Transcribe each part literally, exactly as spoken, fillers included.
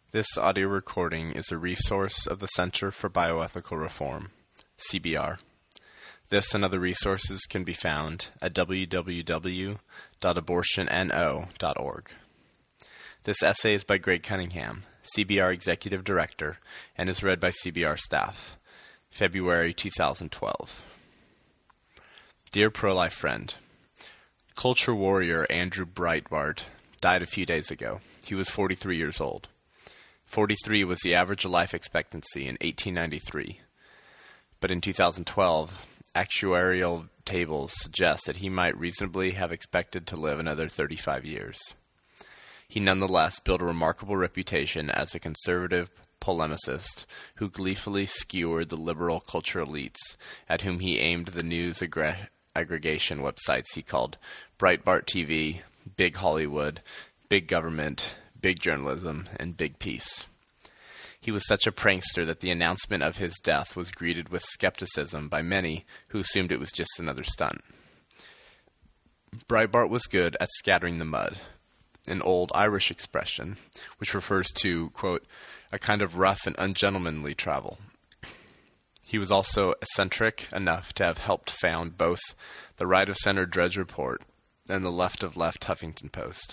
This audio recording is a resource of the Center for Bioethical Reform, C B R. This and other resources can be found at w w w dot abortion no dot org. This essay is by Greg Cunningham, C B R Executive Director, and is read by C B R staff. February two thousand twelve. Dear pro-life friend, culture warrior Andrew Breitbart died a few days ago. He was forty-three years old. forty-three was the average life expectancy in eighteen ninety-three. But in two thousand twelve, actuarial tables suggest that he might reasonably have expected to live another thirty-five years. He nonetheless built a remarkable reputation as a conservative polemicist who gleefully skewered the liberal culture elites at whom he aimed the news aggr- aggregation websites he called Breitbart T V, Big Hollywood, Big Government, Big Journalism, and Big Peace. He was such a prankster that the announcement of his death was greeted with skepticism by many who assumed it was just another stunt. Breitbart was good at scattering the mud, an old Irish expression, which refers to, quote, a kind of rough and ungentlemanly travel. He was also eccentric enough to have helped found both the right-of-center Drudge Report and the left-of-left Huffington Post.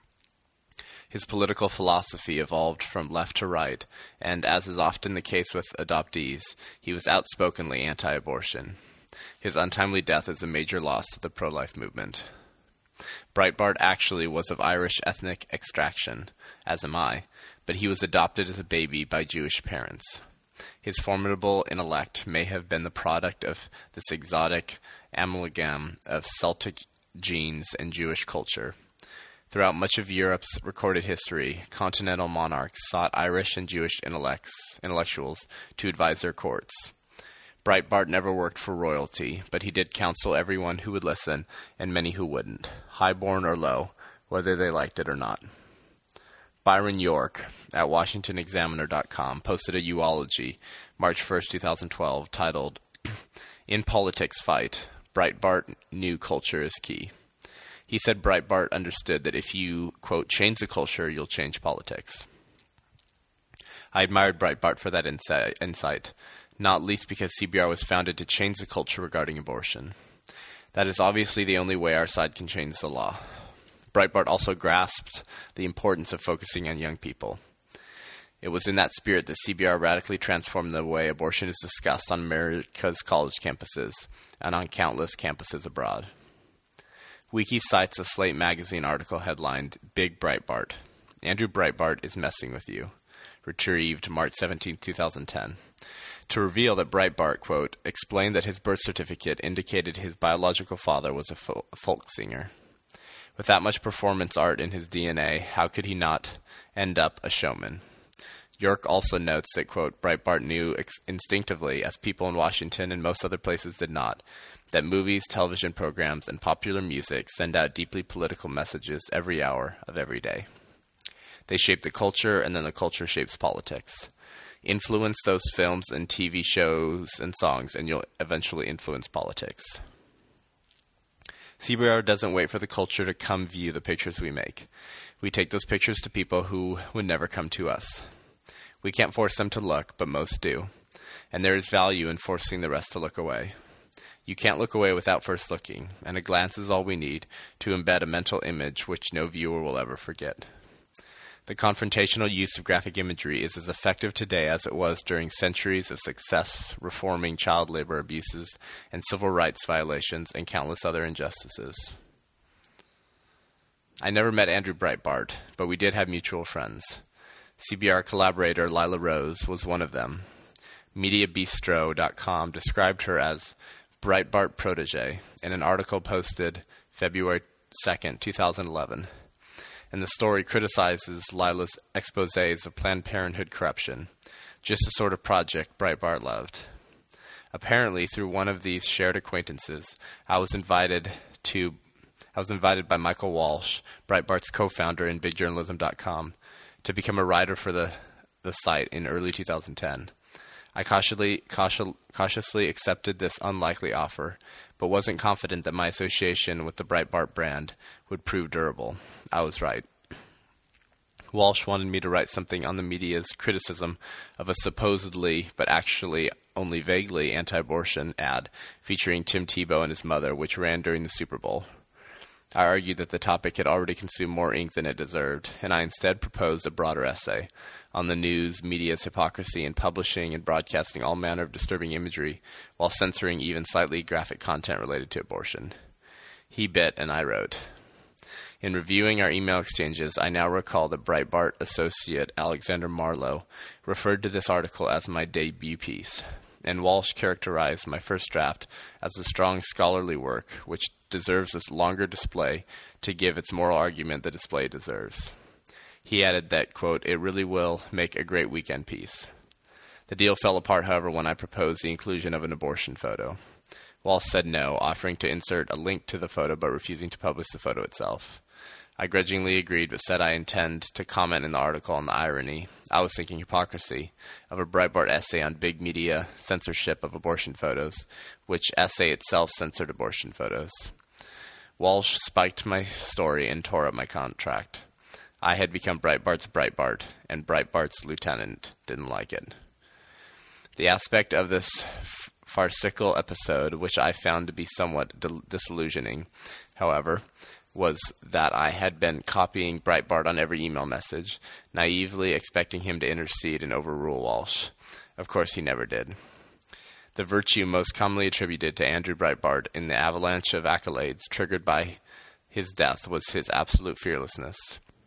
His political philosophy evolved from left to right, and as is often the case with adoptees, he was outspokenly anti-abortion. His untimely death is a major loss to the pro-life movement. Breitbart actually was of Irish ethnic extraction, as am I, but he was adopted as a baby by Jewish parents. His formidable intellect may have been the product of this exotic amalgam of Celtic genes and Jewish culture. Throughout much of Europe's recorded history, continental monarchs sought Irish and Jewish intellects, intellectuals to advise their courts. Breitbart never worked for royalty, but he did counsel everyone who would listen and many who wouldn't, high-born or low, whether they liked it or not. Byron York at Washington Examiner dot com posted a eulogy March first, twenty twelve, titled, In Politics Fight, Breitbart Knew Culture is Key. He said Breitbart understood that if you, quote, change the culture, you'll change politics. I admired Breitbart for that insight, insight, not least because C B R was founded to change the culture regarding abortion. That is obviously the only way our side can change the law. Breitbart also grasped the importance of focusing on young people. It was in that spirit that C B R radically transformed the way abortion is discussed on America's college campuses and on countless campuses abroad. Wiki cites a Slate magazine article headlined, Big Breitbart. Andrew Breitbart is messing with you. Retrieved March seventeenth, twenty ten. To reveal that Breitbart, quote, explained that his birth certificate indicated his biological father was a fo- folk singer. With that much performance art in his D N A, how could he not end up a showman? York also notes that, quote, Breitbart knew ex- instinctively, as people in Washington and most other places did not, that movies, television programs, and popular music send out deeply political messages every hour of every day. They shape the culture, and then the culture shapes politics. Influence those films and T V shows and songs, and you'll eventually influence politics. C B R doesn't wait for the culture to come view the pictures we make. We take those pictures to people who would never come to us. We can't force them to look, but most do. And there is value in forcing the rest to look away. You can't look away without first looking, and a glance is all we need to embed a mental image which no viewer will ever forget. The confrontational use of graphic imagery is as effective today as it was during centuries of success reforming child labor abuses and civil rights violations and countless other injustices. I never met Andrew Breitbart, but we did have mutual friends. C B R collaborator Lila Rose was one of them. Media Bistro dot com described her as Breitbart protege in an article posted February second, twenty eleven. And the story criticizes Lila's exposés of Planned Parenthood corruption, just the sort of project Breitbart loved. Apparently, through one of these shared acquaintances, I was invited to I was invited by Michael Walsh, Breitbart's co-founder in Big Journalism dot com, to become a writer for the, the site in early two thousand ten. I cautiously, cautiously accepted this unlikely offer, but wasn't confident that my association with the Breitbart brand would prove durable. I was right. Walsh wanted me to write something on the media's criticism of a supposedly, but actually only vaguely, anti-abortion ad featuring Tim Tebow and his mother, which ran during the Super Bowl. I argued that the topic had already consumed more ink than it deserved, and I instead proposed a broader essay on the news media's hypocrisy in publishing and broadcasting all manner of disturbing imagery while censoring even slightly graphic content related to abortion. He bit and I wrote. In reviewing our email exchanges, I now recall that Breitbart associate Alexander Marlowe referred to this article as my debut piece, and Walsh characterized my first draft as a strong scholarly work which deserves this longer display to give its moral argument the display deserves. He added that, quote, it really will make a great weekend piece. The deal fell apart, however, when I proposed the inclusion of an abortion photo. Walsh said no, offering to insert a link to the photo but refusing to publish the photo itself. I grudgingly agreed, but said I intend to comment in the article on the irony, I was thinking hypocrisy, of a Breitbart essay on big media censorship of abortion photos, which essay itself censored abortion photos. Walsh spiked my story and tore up my contract. I had become Breitbart's Breitbart, and Breitbart's lieutenant didn't like it. The aspect of this f- farcical episode, which I found to be somewhat di- disillusioning, however, was that I had been copying Breitbart on every email message, naively expecting him to intercede and overrule Walsh. Of course, he never did. The virtue most commonly attributed to Andrew Breitbart in the avalanche of accolades triggered by his death was his absolute fearlessness.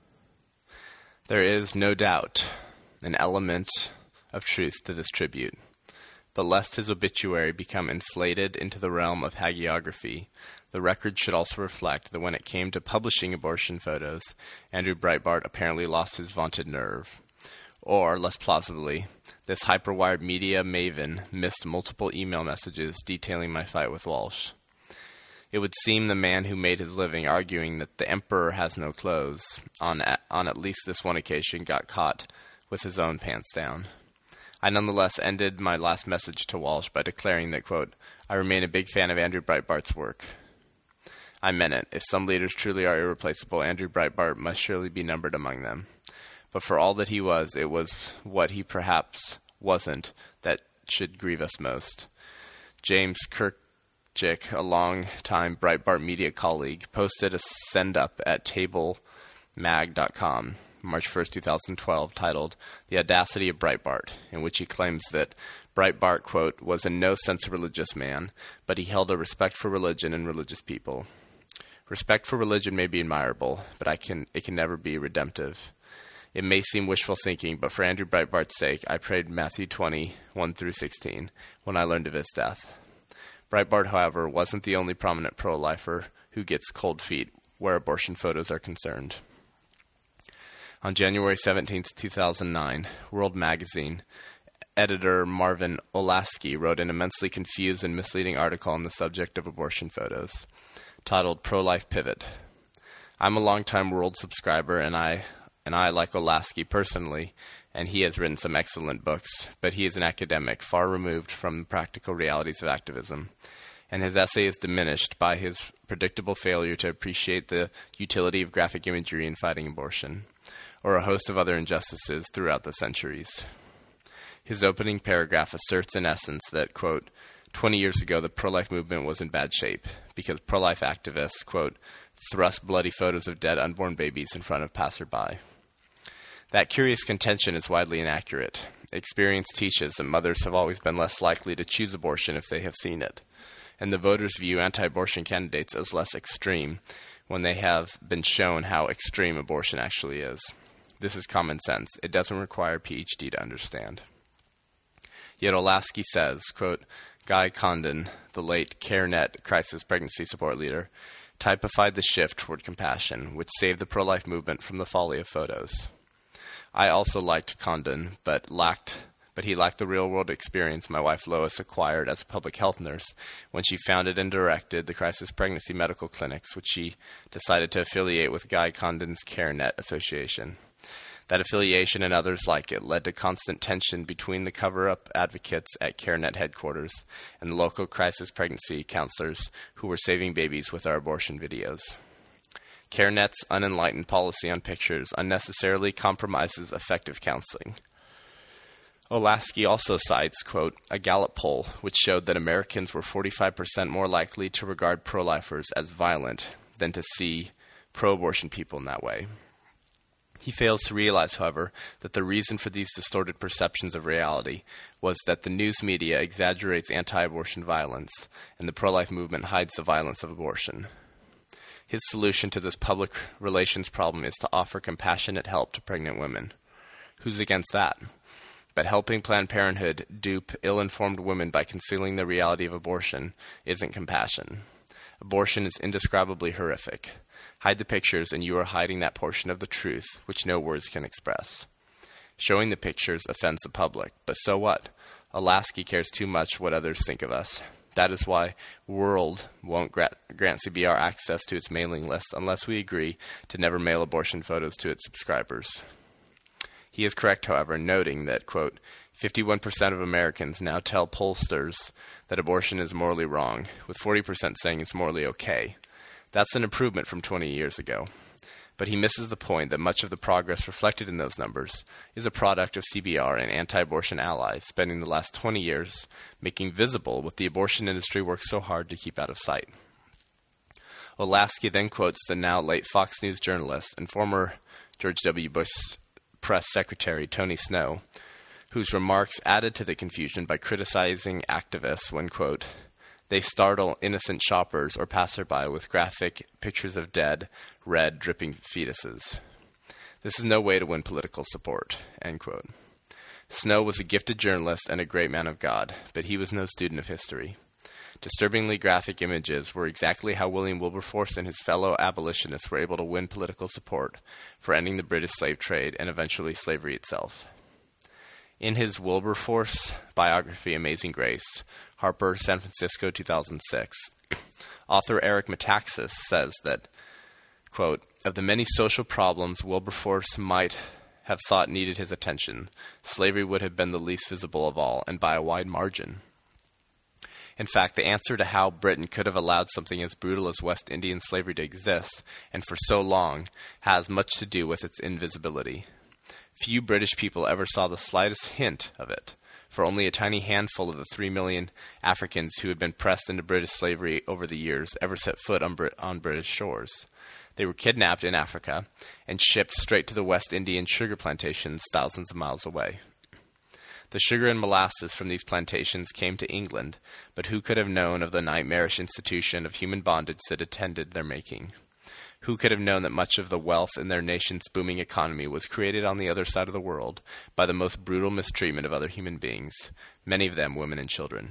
There is, no doubt, an element of truth to this tribute, but lest his obituary become inflated into the realm of hagiography, the record should also reflect that when it came to publishing abortion photos, Andrew Breitbart apparently lost his vaunted nerve. Or, less plausibly, this hyperwired media maven missed multiple email messages detailing my fight with Walsh. It would seem the man who made his living arguing that the emperor has no clothes, on at, on at least this one occasion, got caught with his own pants down. I nonetheless ended my last message to Walsh by declaring that, quote, I remain a big fan of Andrew Breitbart's work. I meant it. If some leaders truly are irreplaceable, Andrew Breitbart must surely be numbered among them. But for all that he was, it was what he perhaps wasn't that should grieve us most. James Kirkjick, a long-time Breitbart media colleague, posted a send-up at table mag dot com, March first, twenty twelve, titled The Audacity of Breitbart, in which he claims that Breitbart, quote, was in no sense a religious man, but he held a respect for religion and religious people. Respect for religion may be admirable, but I can it can never be redemptive. It may seem wishful thinking, but for Andrew Breitbart's sake, I prayed Matthew twenty, one through sixteen, when I learned of his death. Breitbart, however, wasn't the only prominent pro-lifer who gets cold feet where abortion photos are concerned. On January seventeenth, two thousand nine, World Magazine editor Marvin Olasky wrote an immensely confused and misleading article on the subject of abortion photos, titled Pro-Life Pivot. I'm a longtime World subscriber, and I, and I like Olasky personally, and he has written some excellent books, but he is an academic far removed from the practical realities of activism, and his essay is diminished by his predictable failure to appreciate the utility of graphic imagery in fighting abortion, or a host of other injustices throughout the centuries. His opening paragraph asserts in essence that, quote, twenty years ago the pro-life movement was in bad shape because pro-life activists, quote, thrust bloody photos of dead unborn babies in front of passerby. That curious contention is widely inaccurate. Experience teaches that mothers have always been less likely to choose abortion if they have seen it, and the voters view anti-abortion candidates as less extreme when they have been shown how extreme abortion actually is. This is common sense. It doesn't require a P H D to understand. Yet Olasky says, quote, Guy Condon, the late CareNet crisis pregnancy support leader, typified the shift toward compassion, which saved the pro-life movement from the folly of photos. I also liked Condon, but lacked, but he lacked the real-world experience my wife Lois acquired as a public health nurse when she founded and directed the crisis pregnancy medical clinics, which she decided to affiliate with Guy Condon's CareNet Association. That affiliation and others like it led to constant tension between the cover-up advocates at CareNet headquarters and the local crisis pregnancy counselors who were saving babies with our abortion videos. CareNet's unenlightened policy on pictures unnecessarily compromises effective counseling. Olasky also cites, quote, a Gallup poll which showed that Americans were forty-five percent more likely to regard pro-lifers as violent than to see pro-abortion people in that way. He fails to realize, however, that the reason for these distorted perceptions of reality was that the news media exaggerates anti-abortion violence, and the pro-life movement hides the violence of abortion. His solution to this public relations problem is to offer compassionate help to pregnant women. Who's against that? But helping Planned Parenthood dupe ill-informed women by concealing the reality of abortion isn't compassion. Abortion is indescribably horrific. Hide the pictures and you are hiding that portion of the truth which no words can express. Showing the pictures offends the public, but so what? Olasky cares too much what others think of us. That is why World won't gra- grant C B R access to its mailing list unless we agree to never mail abortion photos to its subscribers. He is correct, however, in noting that, quote, fifty-one percent of Americans now tell pollsters that abortion is morally wrong, with forty percent saying it's morally okay. That's an improvement from twenty years ago. But he misses the point that much of the progress reflected in those numbers is a product of C B R and anti-abortion allies spending the last twenty years making visible what the abortion industry works so hard to keep out of sight. Olasky then quotes the now late Fox News journalist and former George W. Bush press secretary Tony Snow, whose remarks added to the confusion by criticizing activists when, quote, they startle innocent shoppers or passerby with graphic pictures of dead, red, dripping fetuses. This is no way to win political support, end quote. Snow was a gifted journalist and a great man of God, but he was no student of history. Disturbingly graphic images were exactly how William Wilberforce and his fellow abolitionists were able to win political support for ending the British slave trade and eventually slavery itself. In his Wilberforce biography, Amazing Grace, Harper, San Francisco, two thousand six, author Eric Metaxas says that, quote, of the many social problems Wilberforce might have thought needed his attention, slavery would have been the least visible of all, and by a wide margin. In fact, the answer to how Britain could have allowed something as brutal as West Indian slavery to exist, and for so long, has much to do with its invisibility. Few British people ever saw the slightest hint of it, for only a tiny handful of the three million Africans who had been pressed into British slavery over the years ever set foot on, Brit- on British shores. They were kidnapped in Africa and shipped straight to the West Indian sugar plantations thousands of miles away. The sugar and molasses from these plantations came to England, but who could have known of the nightmarish institution of human bondage that attended their making? Who could have known that much of the wealth in their nation's booming economy was created on the other side of the world by the most brutal mistreatment of other human beings, many of them women and children?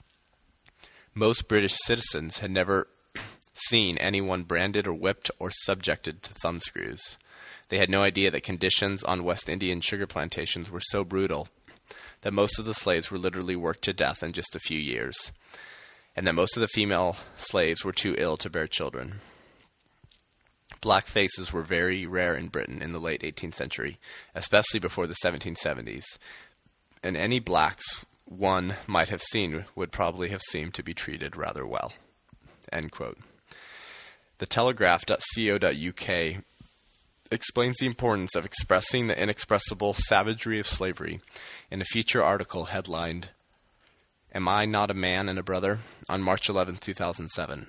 Most British citizens had never seen anyone branded or whipped or subjected to thumbscrews. They had no idea that conditions on West Indian sugar plantations were so brutal that most of the slaves were literally worked to death in just a few years, and that most of the female slaves were too ill to bear children. Black faces were very rare in Britain in the late eighteenth century, especially before the seventeen seventies, and any blacks one might have seen would probably have seemed to be treated rather well. End quote. The telegraph dot co dot U K explains the importance of expressing the inexpressible savagery of slavery in a feature article headlined, Am I Not a Man and a Brother? On March eleventh, two thousand seven.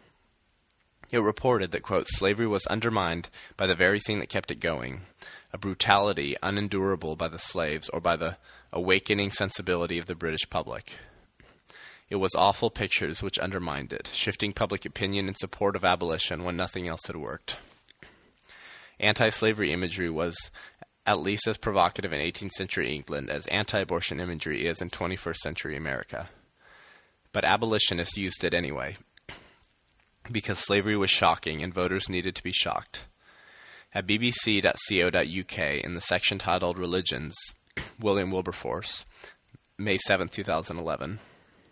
It reported that, quote, slavery was undermined by the very thing that kept it going, a brutality unendurable by the slaves or by the awakening sensibility of the British public. It was awful pictures which undermined it, shifting public opinion in support of abolition when nothing else had worked. Anti-slavery imagery was at least as provocative in eighteenth century England as anti-abortion imagery is in twenty-first century America. But abolitionists used it anyway, because slavery was shocking and voters needed to be shocked. At b b c dot co dot U K, in the section titled Religions, William Wilberforce, May seventh, two thousand eleven,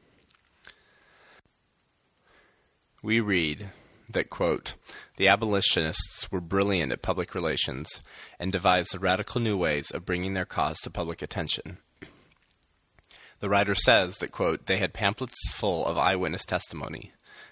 we read that, quote, the abolitionists were brilliant at public relations and devised radical new ways of bringing their cause to public attention. The writer says that, quote, they had pamphlets full of eyewitness testimony.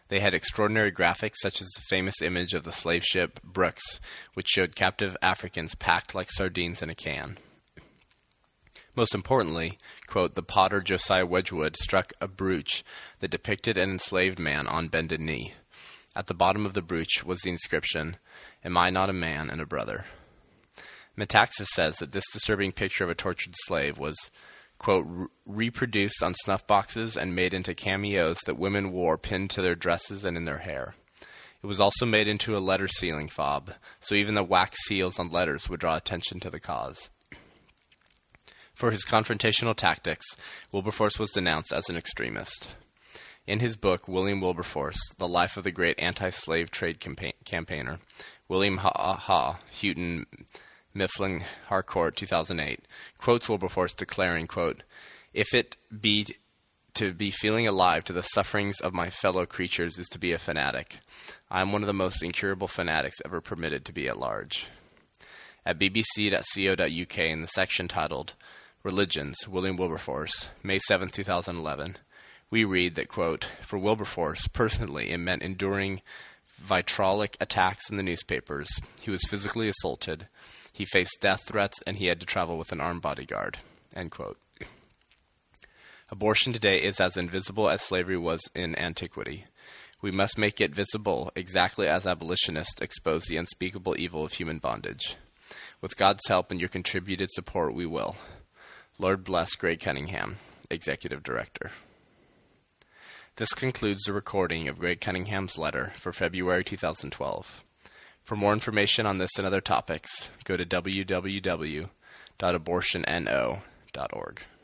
They had extraordinary graphics, such as the famous image of the slave ship Brooks, which showed captive Africans packed like sardines in a can. Most importantly, quote, the potter Josiah Wedgwood struck a brooch that depicted an enslaved man on bended knee. At the bottom of the brooch was the inscription, "Am I not a man and a brother?" Metaxas says that this disturbing picture of a tortured slave was, quote, re- reproduced on snuff boxes and made into cameos that women wore pinned to their dresses and in their hair. It was also made into a letter sealing fob, so even the wax seals on letters would draw attention to the cause. For his confrontational tactics, Wilberforce was denounced as an extremist. In his book, William Wilberforce, The Life of the Great Anti-Slave Trade Campa- Campaigner, William Ha Ha Houghton Mifflin Harcourt, two thousand eight, quotes Wilberforce declaring, quote, "If it be to be feeling alive to the sufferings of my fellow creatures is to be a fanatic, I am one of the most incurable fanatics ever permitted to be at large." At b b c dot co dot u k in the section titled Religions, William Wilberforce, May seventh, two thousand eleven, we read that, quote, "For Wilberforce, personally, it meant enduring vitriolic attacks in the newspapers. He was physically assaulted. He faced death threats, and he had to travel with an armed bodyguard." End quote. Abortion today is as invisible as slavery was in antiquity. We must make it visible, exactly as abolitionists exposed the unspeakable evil of human bondage. With God's help and your contributed support, we will. Lord bless Greg Cunningham, Executive Director. This concludes the recording of Greg Cunningham's letter for February two thousand twelve. For more information on this and other topics, go to w w w dot abortion no dot org.